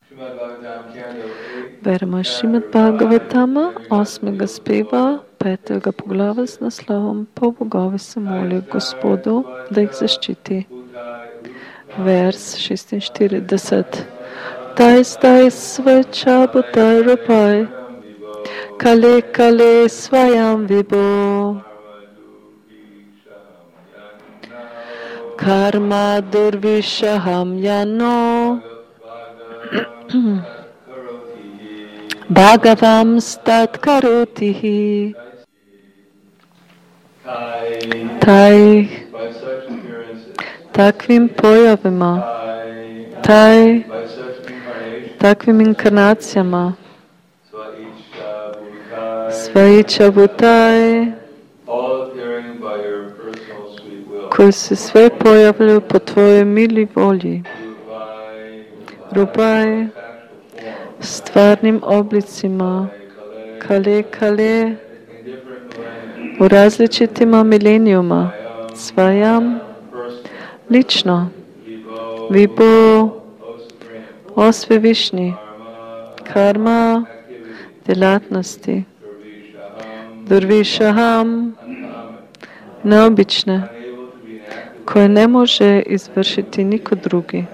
Beremo Šrimad Bhagavatama, 8. spiva, 5. poglava s naslovom Po bogovi se moli Gospodu, da ih zaščiti. Vers 46. Taj svača butaj rupai, kale kale svayam vibho, karma durvishaham yano, Bhagavam stat karotihi. Taj takvim pojavima, taj takvim inkarnacijama, svaicha butaj, koji se sve pojavljaju po tvojoj mili volji, Rupai, stvarnim oblicima, kale kale, u različitima milenijuma, svajam, lično, vibho, o svevišnji, karma, djelatnosti, durvishaham, neobične, koje ne može izvršiti niko drugi.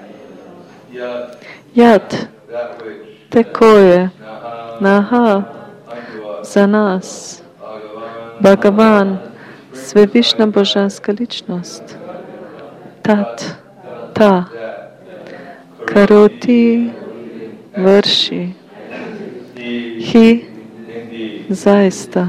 Jad, te koje, naha, za nas, Bhagavan, svevišna božanska ličnost, tat, ta, karoti, vrši, hi, zaista.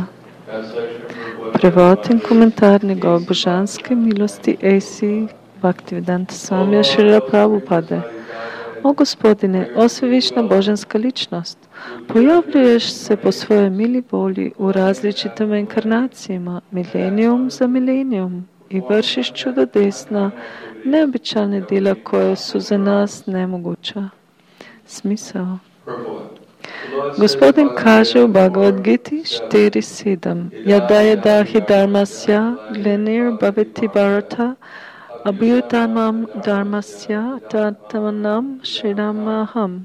Prevod in komentar njegove božanske milosti A.C. Bhaktivedanta Swamija Srila Prabhupade. O Gospodine, o svevišna božanska ličnost, pojavljuješ se po svojoj mili volji u različitim inkarnacijama, milenijum za milenijum, i vršiš čudodesna, neobičajna djela koja su za nas nemoguća. Smisao. Gospodin kaže u Bhagavad Giti 4.7: Yada hi dharmasya glenir bhavati bharata abhyutamam dharmasya tattavanam shriramaham.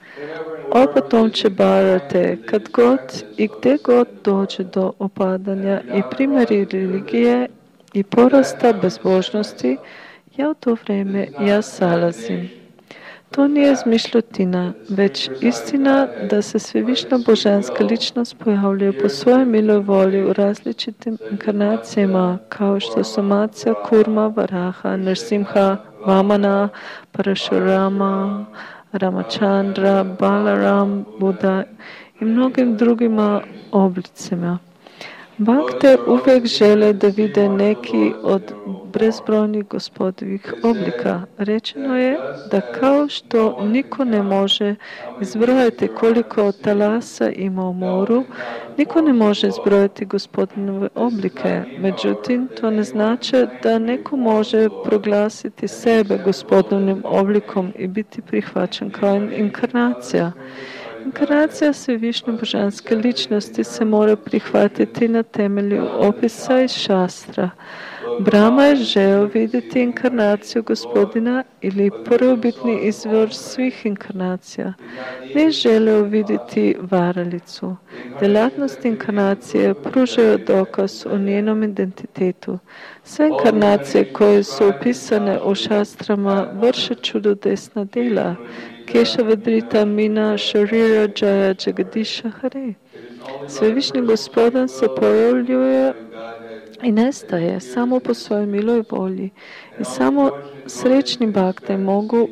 O potomče Bharate, kad god i gdje god dođe do opadanja i primjeri religije i porasta bezbožnosti, ja u to vrijeme salazim. To nije izmišljotina, već istina da se svevišna božanska ličnost pojavljuje po svojoj miloj volji u različitim inkarnacijama, kao što su Matsya, Kurma, Varaha, Nrsimha, Vamana, Parashurama, Ramachandra, Balaram, Buddha i mnogim drugima oblicima. Bhakte uvijek žele da vide neki od bezbrojnih gospodovih oblika. Rečeno je da kao što niko ne može izbrojati koliko talasa ima u moru, niko ne može izbrojati gospodinove oblike. Međutim, to ne znači da neko može proglasiti sebe gospodinovim oblikom i biti prihvaćen kao inkarnacija. Inkarnacija svevišnje božanske ličnosti se mora prihvatiti na temelju opisa iz šastra. Brahma je želio vidjeti inkarnaciju Gospodina ili prvobitni izvor svih inkarnacija. Ne želio vidjeti varalicu. Djelatnost inkarnacije pružaju dokaz o njenom identitetu. Sve inkarnacije koje su opisane u šastrama vrše čudodesna djela. Kešavadrita Mina Sharira Jaya Jagadisha Hare. Svevišnji Gospodin se pojavljuje i nestaje samo po svojoj miloj volji i samo srećni bhakte mogu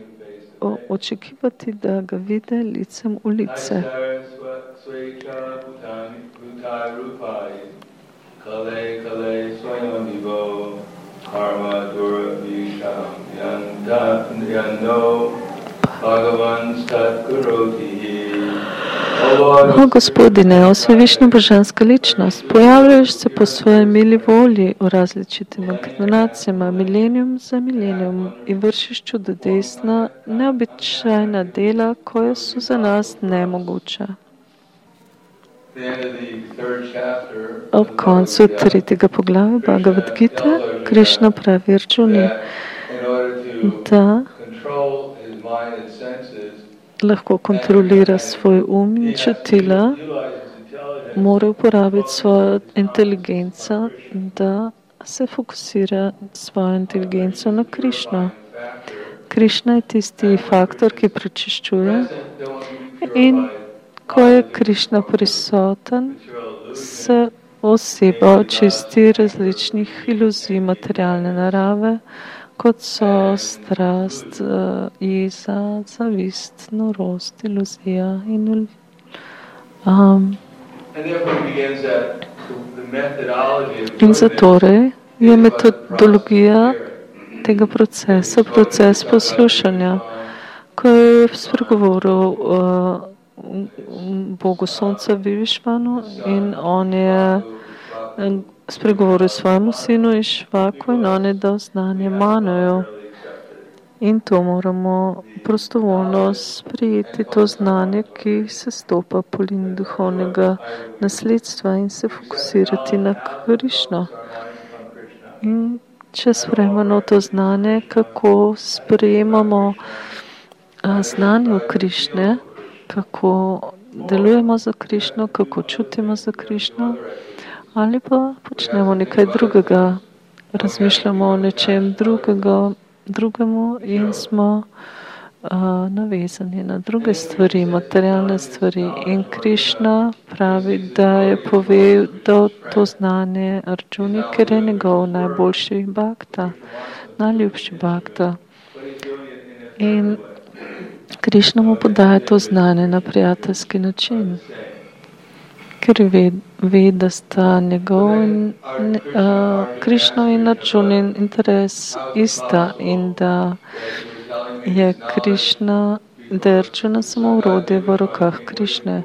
očekivati da ga vide licem u lice. O Gospodine, o svevišnja božanska ličnost, pojavljuješ se po svojoj mili volji u različitim inkarnacijama, milenijum za milenijum, i vršiš čudodesna, neobičajna djela koja su za nas nemoguća. Ob koncu tretjega poglavja Bhagavad Gita, Krishna pravi Arjuni da lahko kontrolira svoj in čutila, mora uporabiti svojo inteligenco, da se fokusira svojo inteligenco na Krišno. Krišna je tisti faktor, ki prečiščuje, in ko je Krišna prisoten, se oseba očisti različnih iluzij materialne narave, kot so strast, jeza, zavist, norost, iluzija in in zatorej je metodologija tega procesa, proces poslušanja. Ko je spregovoril Bogu Sonca Vivišvanu in on je spregovoril svojemu sinu Išvaku in on je dal znanje Manoju. In to moramo prostovoljno sprijeti, to znanje, ki se stopa po liniji duhovnega nasledstva in se fokusirati na Krišno. In če sprejmemo to znanje, kako sprejemamo znanje o Krišne, kako delujemo za Krišno, kako čutimo za Krišno, ali pa počnemo nekaj drugega, razmišljamo o nečem drugemu in smo navezani na druge stvari, materialne stvari. In Krišna pravi, da je povedal to znanje Arjuni, ker je njegov najboljši bhakta, najljubši bhakta. In Krišna mu podaja to znanje na prijateljski način, ker ve, da sta njegov Krišnov in Arjunin interes ista in da je Krišna, da je Arjuna samo urodje v rokah Krišne.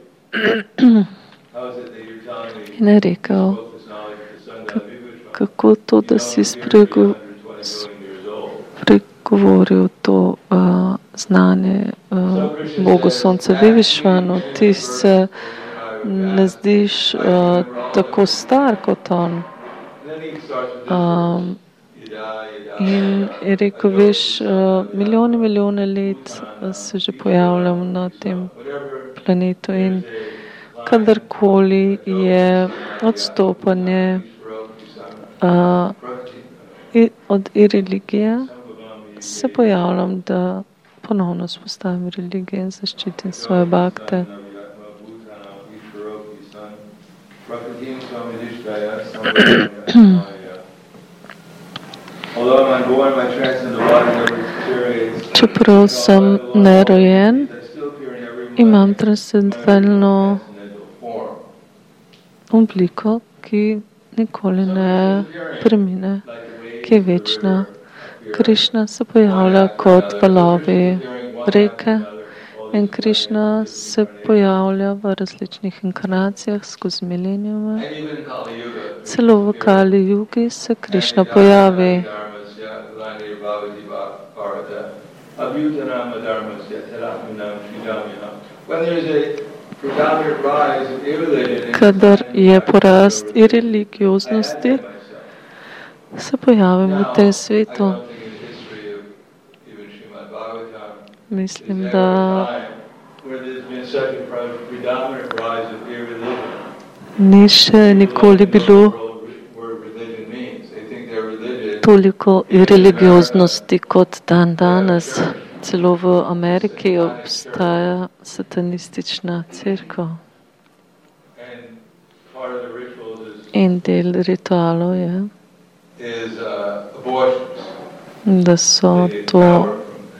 In je rekel, kako to, da si spregovoril to znanje Bogu Sonca Vivišvanu, ti se ne zdiš tako star kot on. In je rekel, veš, milijone let se že pojavljam na tem planetu in kadarkoli je odstopanje od religije, se pojavljam, da ponovno spostavim religijo in zaščitim svoje bhakte. Čeprav sem nerojen, imam transcendentalno obliko, ki nikoli ne premine, ki je večna. Krišna se pojavlja kot valovi reke in Krišna se pojavlja v različnih inkarnacijah skozi milenijume. Celo v Kali Jugi se Krišna pojavi. Kadar je porast ireligioznosti, se pojavim v tem svetu. Mislim, da ni še nikoli bilo toliko ireligioznosti kot danes. Celo v Ameriki obstaja satanistična cerkev. In del ritualov je, da so to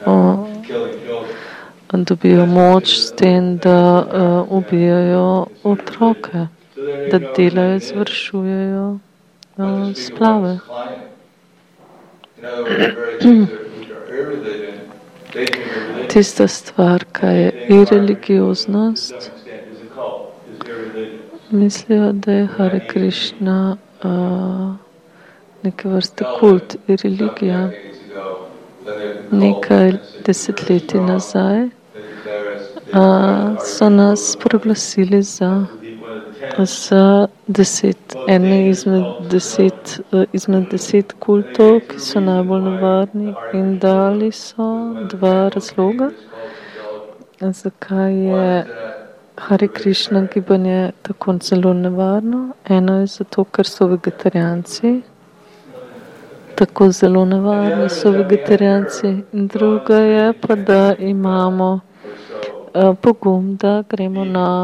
dobijo moč s tem, da ubijajo otroke, da delajo, izvršujejo splave. Tista stvar, kaj je ireligioznost, mislijo, da je Hare Krišna neke vrste kult in religija. Nekaj desetletij nazaj so nas proglasili za izmed 10 kultov, ki so najbolj nevarni, in dali so 2 razloga. zakaj je Hare Krishna gibanje tako zelo nevarno? Eno je zato, ker so vegetarijanci. Tako zelo nevarni so vegetarijanci. In druga je pa, da imamo pogum, da gremo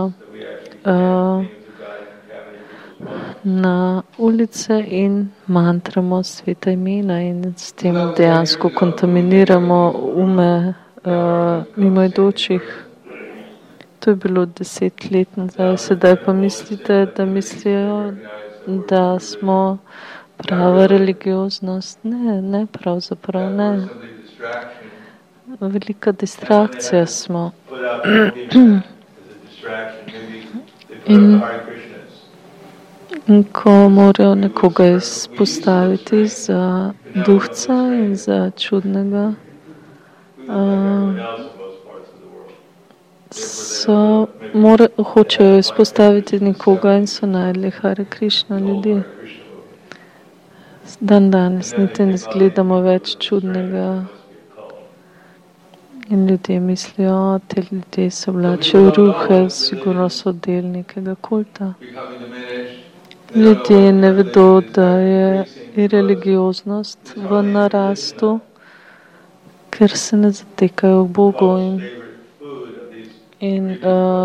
na ulice in mantramo sveta imena in s tem dejansko kontaminiramo ume mimoidočih. To je bilo 10 let nazaj, sedaj pa mislite, da mislijo, da smo prava religioznost. Ne, pravzaprav ne. Velika distrakcija smo. In ko morajo nekoga izpostaviti za duhca in za čudnega, hočejo izpostaviti nekoga in so najdli Hare Krishna ljudi. Dan danes niti ne izgledamo več čudnega. In ljudje mislijo, te ljudje se oblačijo v ruhe, sigurno so del nekega kulta. Ljudje ne vedo, da je religioznost v narastu, ker se ne zatekajo v Bogu in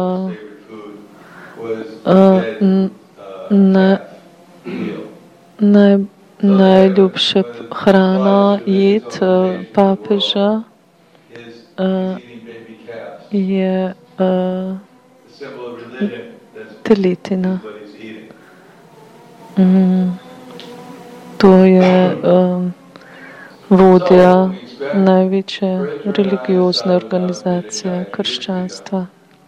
najljubša hrana, jed papeža je teletina. To je vodja največje religiozne organizacije krščanstva.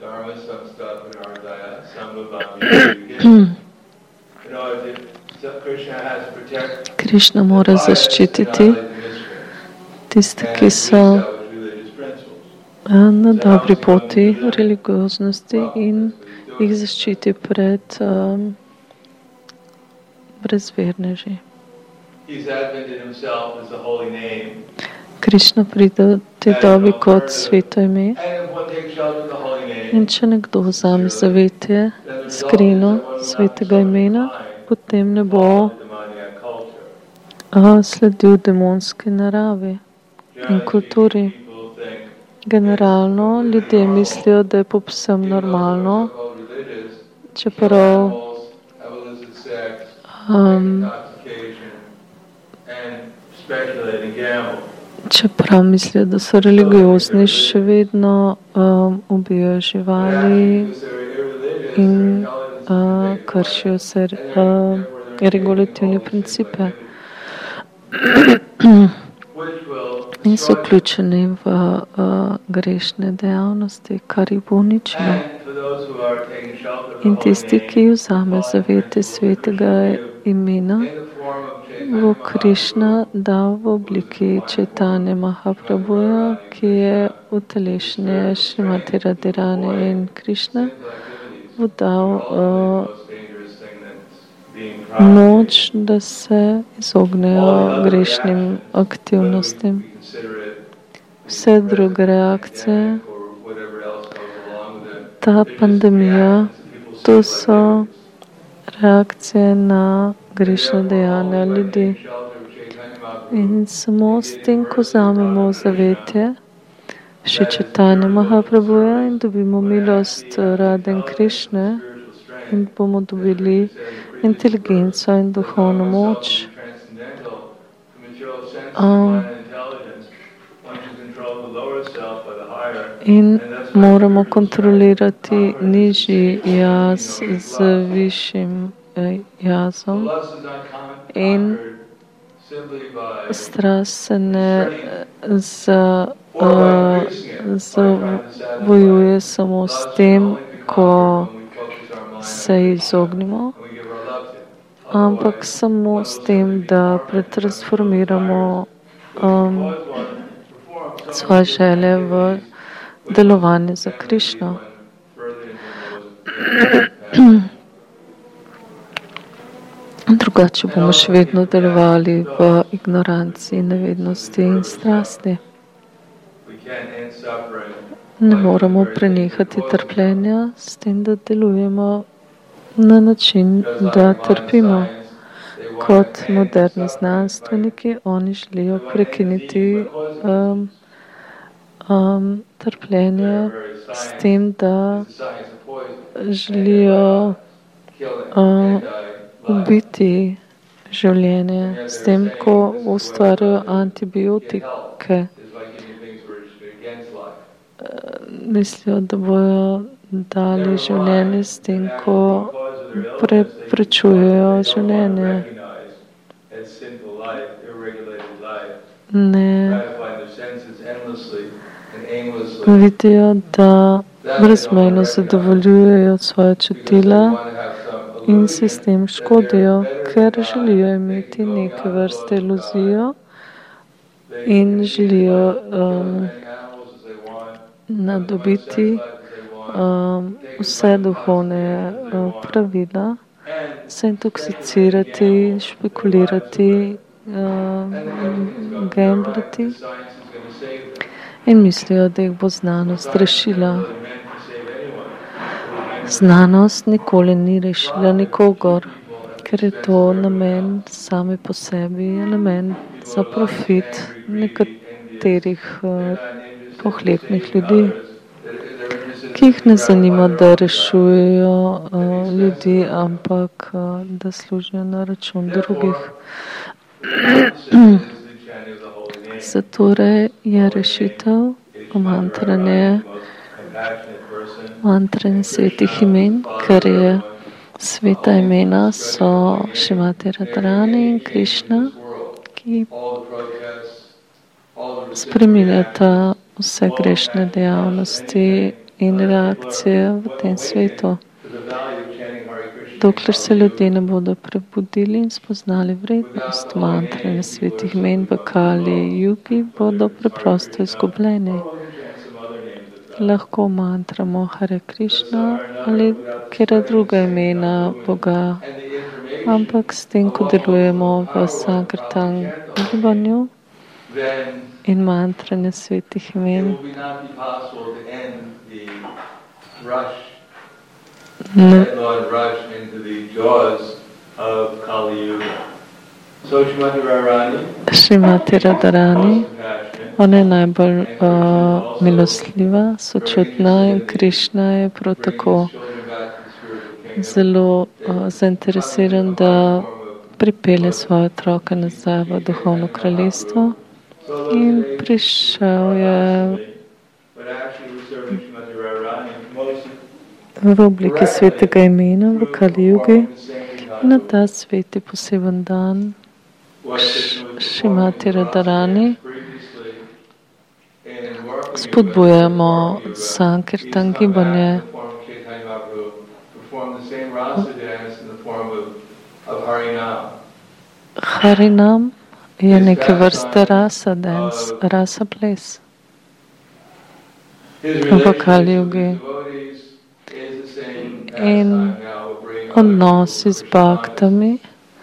Krišna mora zaščititi tiste, ki so na dobri poti religioznosti in jih zaščiti pred brezverneži. Krišna pride v tej dobi kot sveto ime. In če nekdo vzame zavetje, skrino svetega imena, potem ne bo sledil demonski naravi in kulturi. Generalno ljudje mislijo, da je povsem normalno, čeprav mislijo, da so religiozni, še vedno ubijajo živali in kršijo se regulativne principe. In so vključeni v grešne dejavnosti, kar jih bo uničilo. In tisti, ki vzame zavete svetega imena, bo Krišna dal v obliki Čaitanje Mahaprabhuja, ki je utelešenje Šrimati Radharani, in Krišna bo dal moč, da se izognejo grešnim aktivnostim. Vse druge reakcije, ta pandemija, to so reakcije na grešna dejanja ljudi. In samo s tem, ko vzamemo zavetje še Čaitanje Mahaprabhuja in dobimo milost Radhe in Krišne in bomo dobili inteligenco in duhovno moč. In moramo kontrolirati nižji jaz z višjim jazom. In strast se ne zavojuje samo s tem, ko se izognemo, ampak samo s tem, da pretransformiramo svoje želje v delovanje za Krišno. Drugače bomo še vedno delovali v ignoranci, nevednosti in strasti. Ne moramo prenehati trpljenja s tem, da delujemo na način, da trpimo. Kot moderni znanstveniki, oni želijo prekiniti trpljenje s tem, da želijo ubiti življenje, s tem, ko ustvarjajo antibiotike. Mislijo, da bojo dali življenje s tem, ko preprečujejo življenje. Ne vidijo, da brezmejno zadovoljujejo svoja čutila in si s tem škodijo, ker želijo imeti neke vrste iluzijo in želijo nadobiti vse duhovne pravila, se intoksicirati, špekulirati, gamblati in mislijo, da jih bo znanost rešila. Znanost nikoli ni rešila nikogar, ker je to namen same po sebi, je namen za profit nekaterih pohlepnih ljudi, ki jih ne zanima, da rešujejo ljudi, ampak da služijo na račun drugih. Zatorej je rešitev mantranje svetih imen, ker je sveta imena so Šrimati Radharani in Krišna, ki spreminjata vse grešne dejavnosti in reakcije v tem svetu. Dokler se ljudje ne bodo prebudili in spoznali vrednost mantranja svetih imen v Kali Jugi, bodo preprosto izgubljeni. Lahko mantramo Hare Krišna ali kera druga imena Boga, ampak s tem, ko delujemo v Sankirtan gibanju in mantranje svetih imen, Šrimati Radharani, ona je najbolj milostljiva, sočutna in Krišna je prav tako zelo zainteresiran, da pripelje svoje otroke nazaj v duhovno kraljestvo in prišel je v obliki svetega imena v Kali Jugi. Na ta sveti poseben dan Šrimati Radharani spodbujamo Sankirtan gibanje. Harinam je neke vrste rasa dance, rasa ples v Kali Jugi. In odnosi z baktami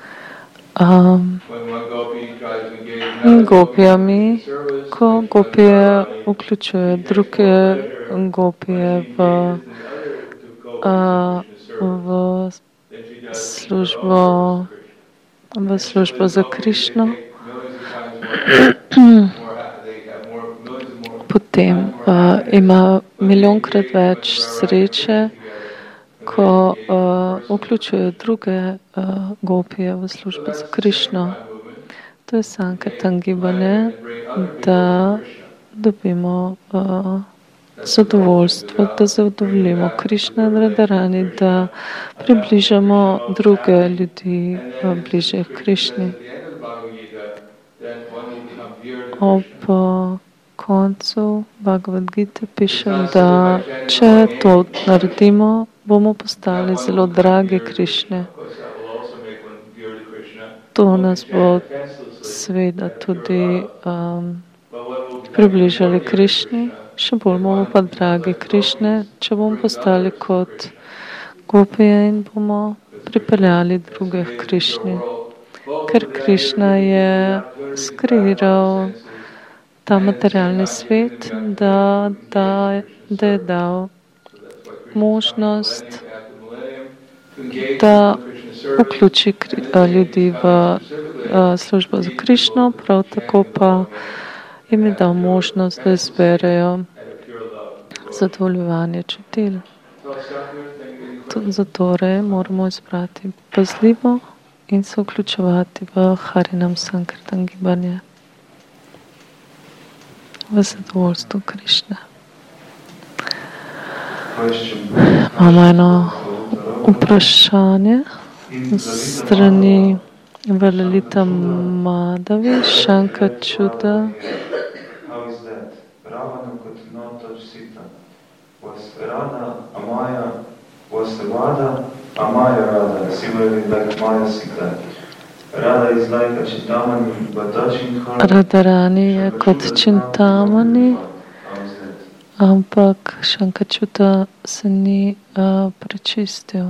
in gopijami, ko gopije vključuje druge gopije v službo za Krišno. Potem ima milijonkrat več sreče, ko vključujejo druge gopije v službo za Krišno. To je Sankirtan gibanje, da dobimo zadovoljstvo, da zadovoljimo Krišna in Radharani, da približamo druge ljudi bliže Krišni. Ob koncu Bhagavad Gita piše, da če to naredimo, bomo postali zelo dragi Krišne. To nas bo seveda tudi približali Krišni, še bolj bomo pa dragi Krišne, če bomo postali kot gopije in bomo pripeljali druge k Krišni. Ker Krišna je skreiral ta materialni svet, da je dal možnost, da vključi ljudi v službo za Krišno, prav tako pa jim je dal možnost, da izberejo zadovoljevanje čutil. Zatorej moramo izbrati pazljivo in se vključevati v Harinam Sankirtan gibanje, v zadovoljstvo Krišne. Imamo eno vprašanje strani Valalita Madhavi, Shankachuta. Was Radha Amaya Radha, similarly like Maya Sita. Radha is like a Chintamani, but touching her... Radharani je kot Chintamani, ampak Shankachuta se ni prečistil.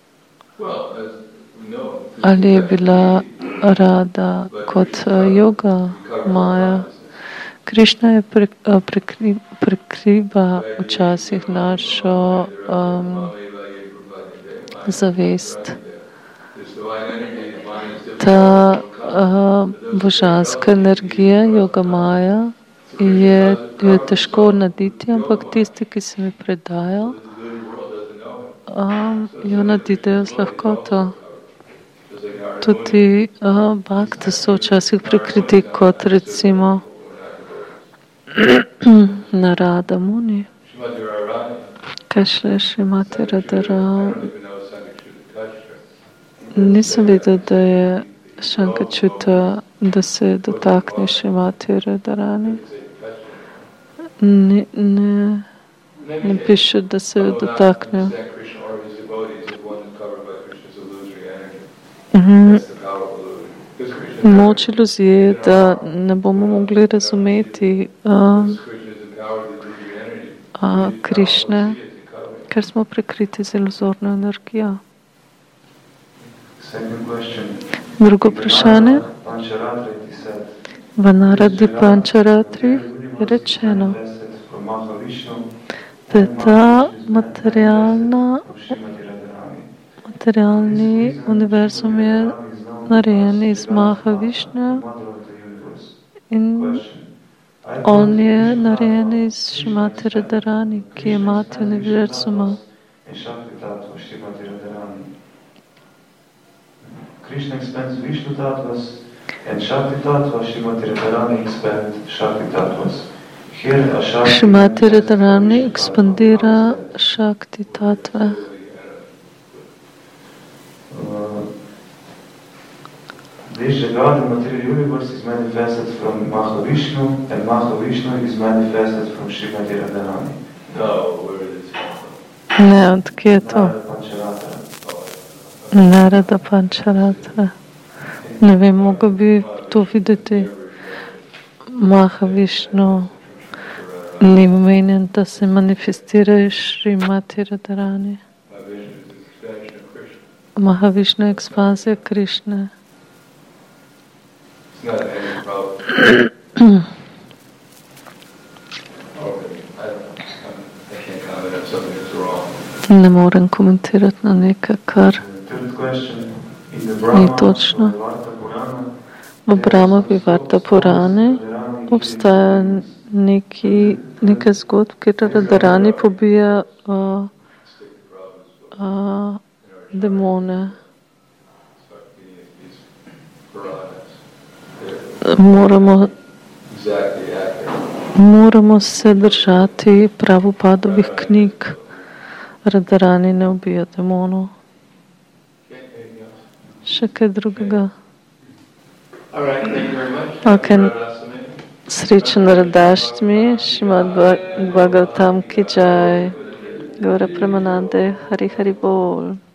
Ali je bila Radha kot yoga Maya? Krišna je prekriva včasih našo zavest. Ta božanska energija, yoga Maya, je težko naditi, ampak tisti, ki se mi predajo, jo nadidejo z lahkoto. Tudi bhakti so včasih prekriti kot recimo Narada Muni. Kaj Šrimati Radharani? Nisem videl, da je Shankachuta, da se dotakne Šrimati Radharani. Ne piše, da se dotakne. Moč iluzije je, da ne bomo mogli razumeti Krišne, ker smo prekriti z iluzorno energijo. Drugo vprašanje. V Naradi Pančaratri je rečeno, da je ta materialni univerzum je narejen iz Mahavišnja in on je narejen iz Šrimati Radharani, ki je mati univerzuma. Krishna expands Vishnu Tattvas and Shakti Tattva, Srimati Radharani expand Shakti Tattvas. Šrimati Radharani ekspandira Shakti Tattva. This Jagad material universe is manifested from Mahavishnu and Mahavishnu is manifested from Srimati Radharani. No, where is it? Ne, odkje je to? Narada Pančaratra. Ne vem, mogo bi to videti. Mahavišnu ni omenjen, da se manifestira Šrimati Radharani. Mahavišnu je ekspanzija Krišne. Ne morem komentirati na nekaj, kar ni točno. V Brahmavi Varta Purani obstaja nekaj zgodb, kjer Radharani pobija demone. Moramo se držati Prabhupadovih knjig. Radharani ne ubija demonov. Še kaj drugega? Okay. Srečen Radhaštami, Šrimad Bhagavatam ki jai, Gaura Premanande, Hari Hari Bol.